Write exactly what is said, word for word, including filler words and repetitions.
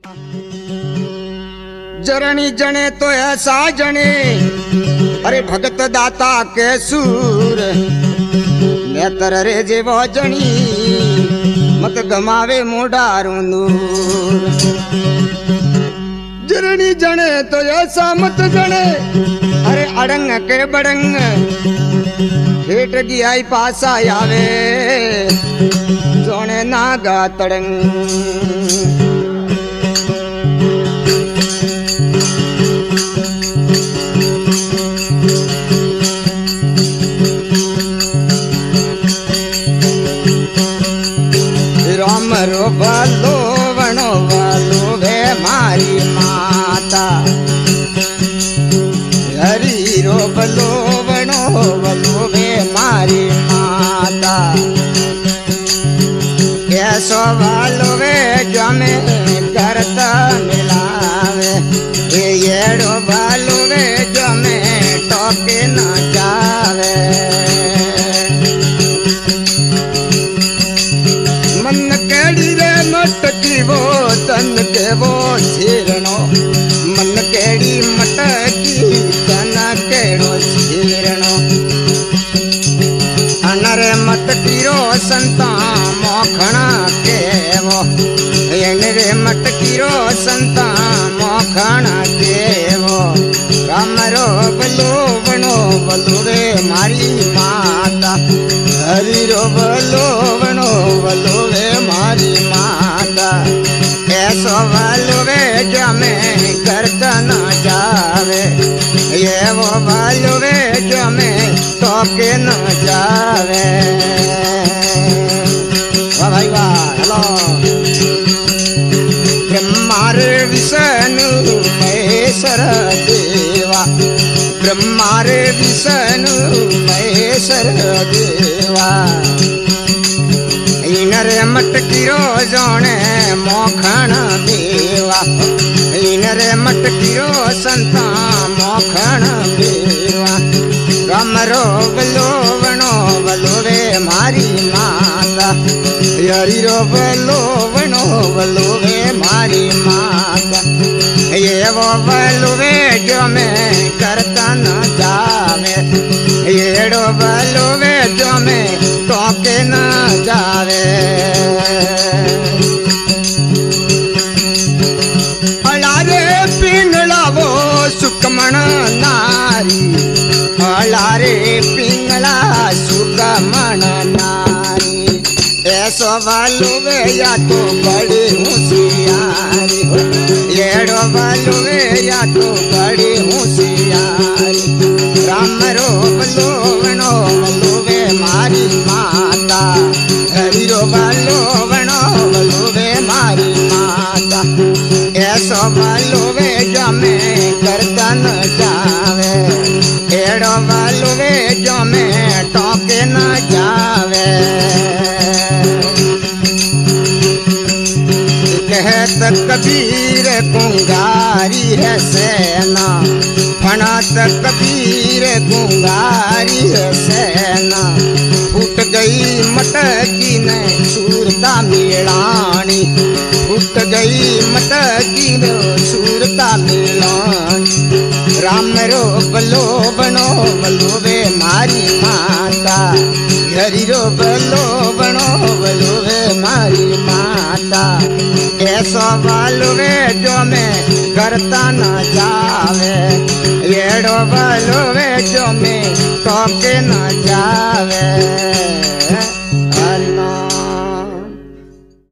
जरणी जने तो ऐसा जने, अरे भगत दाता के सूर नेतर रे जेवो जनी मत गमावे मोडारू नूर। जरणी जने तो ऐसा मत जने, अरे अड़ंग के बड़ंग हेट गियाई पासा आवे जोने नागा तड़ंग। राम रो बालो वनो वालो वे मारी माता, हरी रो बलो वनो वलो वे मारी माता। कैसो वालो वे जो में करता मिलावे, ये येड़ो वालो वे जो में टोके न जावे। मन केड़ी रे मटकी वो तन के वो छीरणो, मन केड़ी मटकी तन केड़ो छीरणो। अनरे मटकी रो संता मोखणा केवो, रे मटकी रो संता मोखणा केवो। राम रो बलो बनो बलो रे मारी माता, हरि रो बलो बनो बलो रे मारी माता। ऐसो बलो वे जो में करता न जावे, ये वो बलो वे जो में टोके न जावे। वाह भाई वाह, हेलो। ब्रह्मा रे विष्णु महेश्वर देवा, ब्रह्मा रे विष्णु महेश्वर देवा। इनरे मटकी रो जोने मोखण देवा, इनरे मटकी रो संता मोखण देवा। राम रो बलो बनो बलो वे मारी माता, हरि रो बलो बनो बलो वे मारी माता। ये वो बलो वे जो में करता न जावे, येड़ो बलो वे जो में टोके न जावे। अलारे पिंगला वो सुकमण नारी, अलारे पिंगला सुकमण नारी। ऐसो बालू वे या तो बड़ी होशियारी, येड़ो बालू वे या तो बड़ी होशियारी। राम रो बलो बनो बलो वे मारी माता, हरि रो बलो बनो बलो वे मारी माता। ऐसो बालू वे जो में करता न जावे, एड़ो बालू वे जो में टोके न जावे। कहत कबीर कुंगारी है सेना, फणात कबीर कुंगारी है सेना। फूट गई मटकी ने सूरता मिलानी, फूट गई मटकी ने सूरता मिलानी। राम रो बलो बनो बलो वे मारी माता, हरि रो बलो बनो बलो वे मारी माता। ऐसो बालू वे जो में करता न जावे, येड़ो बालू वे जो में टोके न जावे।